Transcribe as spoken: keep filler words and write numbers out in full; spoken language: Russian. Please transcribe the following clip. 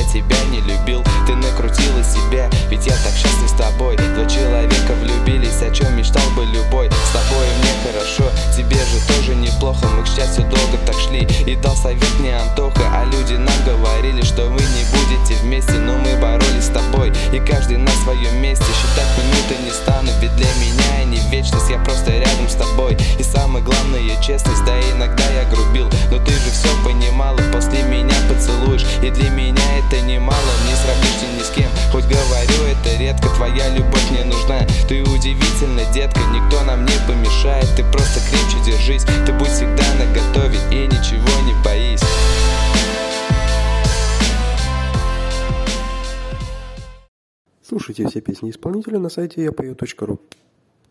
тебя не любил. Ты накрутила себя, ведь я так счастлив с тобой. Два человека влюбились, о чем мечтал бы любой. С тобой мне хорошо, тебе же тоже неплохо. Мы к счастью долго так шли, и дал совет мне Антоха. А люди нам говорили, что вы не будете вместе, но мы боролись с тобой, и каждый на своем месте. Считать минуты не стану, ведь для меня не вечность, я просто рядом с тобой. И самое главное честность, да иногда я грубил, но ты же все понимала, после меня поцелуешь, и для меня это немало. Не сравнишься ни с кем, хоть говорю это редко, твоя любовь мне нужна. Ты удивительна, детка, никто нам не помешает. Ты просто крепче держись, ты будь всегда наготове и ничего не боись. Слушайте все песни исполнителя на сайте я пою точка ру.